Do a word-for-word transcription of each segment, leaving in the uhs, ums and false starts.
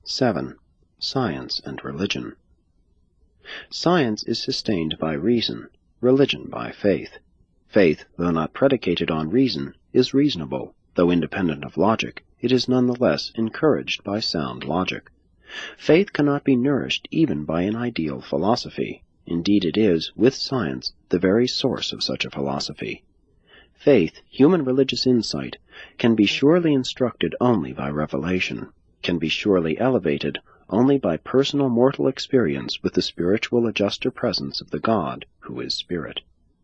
seven. Science and Religion. Science is sustained by reason, religion by faith. Faith, though not predicated on reason, is reasonable. Though independent of logic, it is nonetheless encouraged by sound logic. Faith cannot be nourished even by an ideal philosophy. Indeed, it is, with science, the very source of such a philosophy. Faith, human religious insight, can be surely instructed only by revelation, can be surely elevated only by personal mortal experience with the spiritual adjuster presence of the God who is Spirit.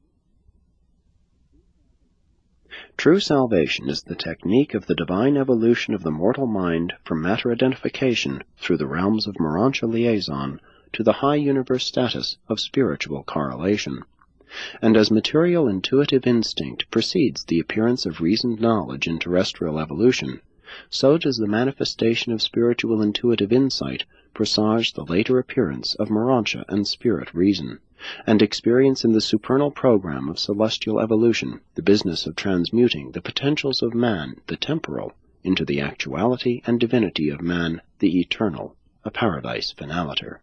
True salvation is the technique of the divine evolution of the mortal mind from matter identification through the realms of Morontia liaison to the high universe status of spiritual correlation. And as material intuitive instinct precedes the appearance of reasoned knowledge in terrestrial evolution, so does the manifestation of spiritual intuitive insight presage the later appearance of Morontia and spirit reason, and experience in the supernal program of celestial evolution the business of transmuting the potentials of man, the temporal, into the actuality and divinity of man, the eternal, a paradise finaliter.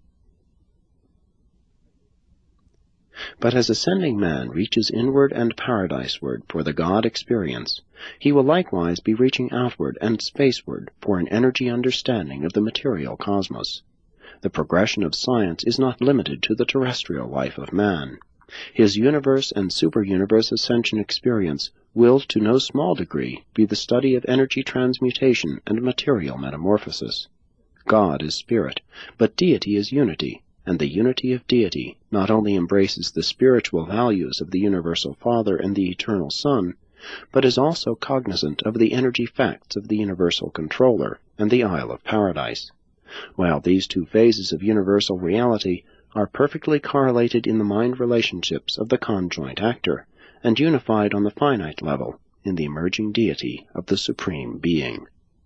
But as ascending man reaches inward and paradiseward for the God experience, he will likewise be reaching outward and spaceward for an energy understanding of the material cosmos. The progression of science is not limited to the terrestrial life of man. His universe and super-universe ascension experience will to no small degree be the study of energy transmutation and material metamorphosis. God is spirit, but deity is unity, and the unity of deity not only embraces the spiritual values of the Universal Father and the Eternal Son, but is also cognizant of the energy facts of the Universal Controller and the Isle of Paradise. While these two phases of universal reality are perfectly correlated in the mind relationships of the conjoint actor, and unified on the finite level in the emerging deity of the Supreme Being.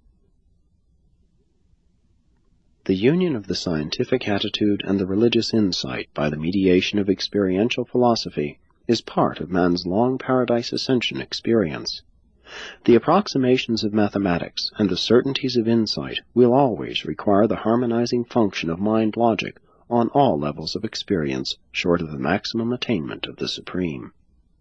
The union of the scientific attitude and the religious insight by the mediation of experiential philosophy is part of man's long paradise ascension experience. The approximations of mathematics and the certainties of insight will always require the harmonizing function of mind logic on all levels of experience short of the maximum attainment of the Supreme.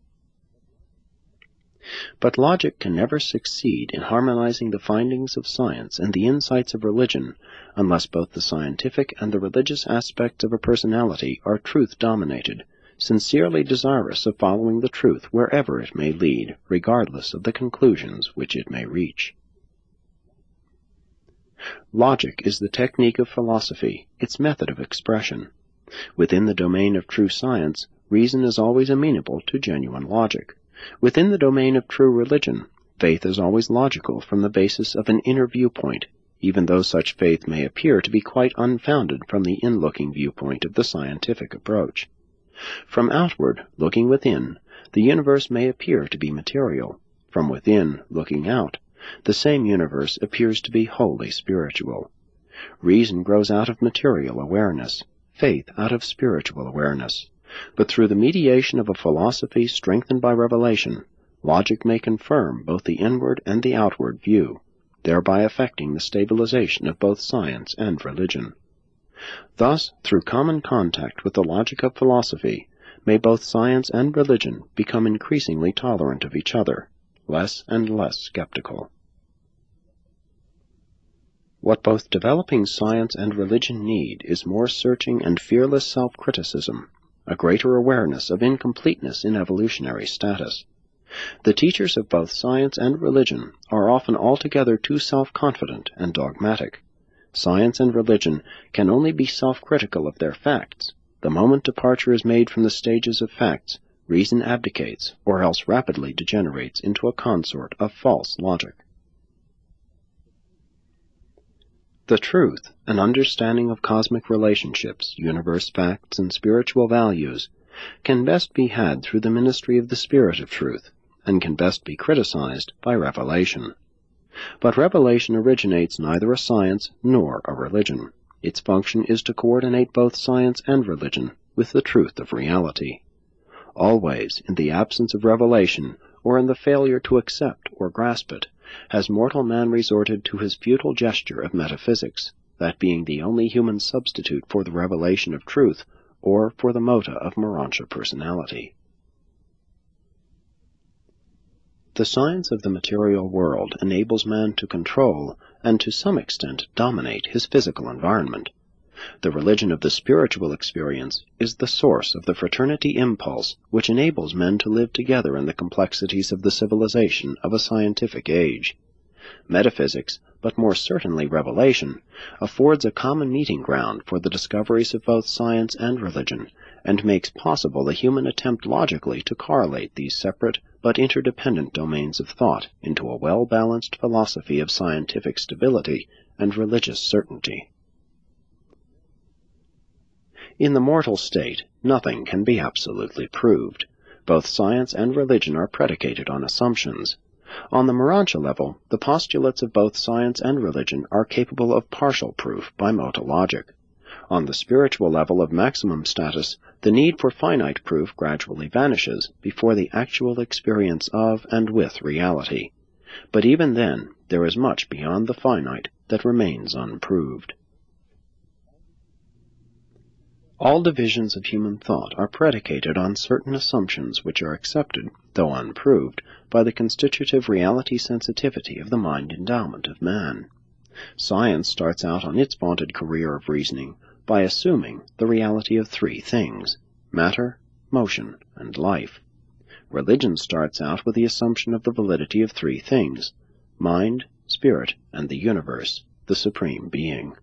But logic can never succeed in harmonizing the findings of science and the insights of religion unless both the scientific and the religious aspects of a personality are truth-dominated, sincerely desirous of following the truth wherever it may lead, regardless of the conclusions which it may reach. Logic is the technique of philosophy, its method of expression. Within the domain of true science, reason is always amenable to genuine logic. Within the domain of true religion, faith is always logical from the basis of an inner viewpoint, even though such faith may appear to be quite unfounded from the in-looking viewpoint of the scientific approach. From outward, looking within, the universe may appear to be material. From within, looking out, the same universe appears to be wholly spiritual. Reason grows out of material awareness, faith out of spiritual awareness. But through the mediation of a philosophy strengthened by revelation, logic may confirm both the inward and the outward view, thereby effecting the stabilization of both science and religion. Thus, through common contact with the logic of philosophy, may both science and religion become increasingly tolerant of each other, less and less skeptical. What both developing science and religion need is more searching and fearless self-criticism, a greater awareness of incompleteness in evolutionary status. The teachers of both science and religion are often altogether too self-confident and dogmatic. Science and religion can only be self-critical of their facts. The moment departure is made from the stages of facts, reason abdicates, or else rapidly degenerates into a consort of false logic. The truth, an understanding of cosmic relationships, universe facts, and spiritual values, can best be had through the ministry of the Spirit of Truth, and can best be criticized by revelation. But revelation originates neither a science nor a religion. Its function is to coordinate both science and religion with the truth of reality. Always, in the absence of revelation, or in the failure to accept or grasp it, has mortal man resorted to his futile gesture of metaphysics, that being the only human substitute for the revelation of truth or for the mota of Morontia personality. The science of the material world enables man to control and to some extent dominate his physical environment. The religion of the spiritual experience is the source of the fraternity impulse which enables men to live together in the complexities of the civilization of a scientific age. Metaphysics, but more certainly revelation, affords a common meeting ground for the discoveries of both science and religion, and makes possible the human attempt logically to correlate these separate but interdependent domains of thought into a well-balanced philosophy of scientific stability and religious certainty. In the mortal state, nothing can be absolutely proved. Both science and religion are predicated on assumptions. On the Morontia level, the postulates of both science and religion are capable of partial proof by mota logic. On the spiritual level of maximum status, the need for finite proof gradually vanishes before the actual experience of and with reality. But even then, there is much beyond the finite that remains unproved. All divisions of human thought are predicated on certain assumptions which are accepted, though unproved, by the constitutive reality sensitivity of the mind endowment of man. Science starts out on its vaunted career of reasoning by assuming the reality of three things: matter, motion, and life. Religion starts out with the assumption of the validity of three things: mind, spirit, and the universe, the supreme being.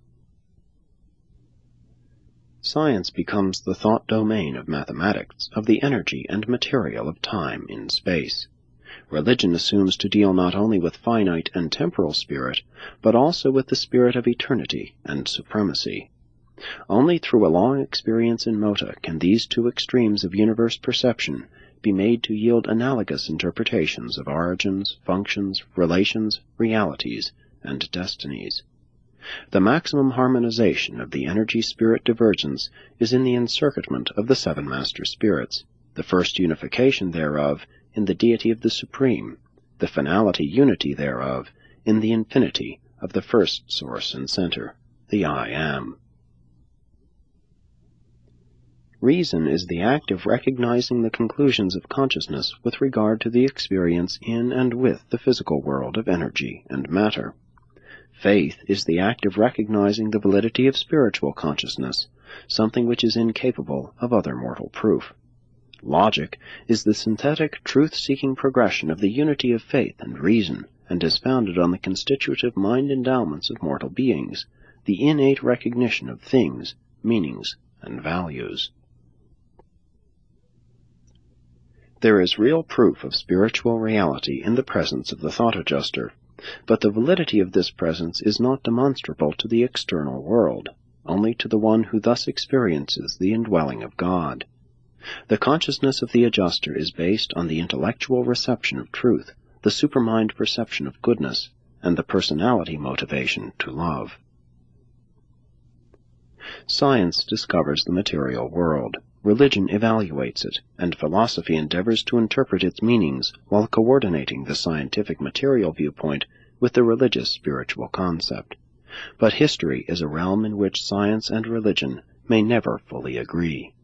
Science becomes the thought domain of mathematics, of the energy and material of time in space. Religion assumes to deal not only with finite and temporal spirit, but also with the spirit of eternity and supremacy. Only through a long experience in mota can these two extremes of universe perception be made to yield analogous interpretations of origins, functions, relations, realities, and destinies. The maximum harmonization of the energy-spirit divergence is in the encircuitment of the seven master spirits, the first unification thereof in the deity of the Supreme, the finality unity thereof in the infinity of the first source and center, the I Am. Reason is the act of recognizing the conclusions of consciousness with regard to the experience in and with the physical world of energy and matter. Faith is the act of recognizing the validity of spiritual consciousness, something which is incapable of other mortal proof. Logic is the synthetic, truth-seeking progression of the unity of faith and reason, and is founded on the constitutive mind endowments of mortal beings, the innate recognition of things, meanings, and values. There is real proof of spiritual reality in the presence of the thought adjuster, but the validity of this presence is not demonstrable to the external world, only to the one who thus experiences the indwelling of God. The consciousness of the adjuster is based on the intellectual reception of truth, the supermind perception of goodness, and the personality motivation to love. Science discovers the material world. Religion evaluates it, and philosophy endeavors to interpret its meanings while coordinating the scientific material viewpoint with the religious spiritual concept. But history is a realm in which science and religion may never fully agree.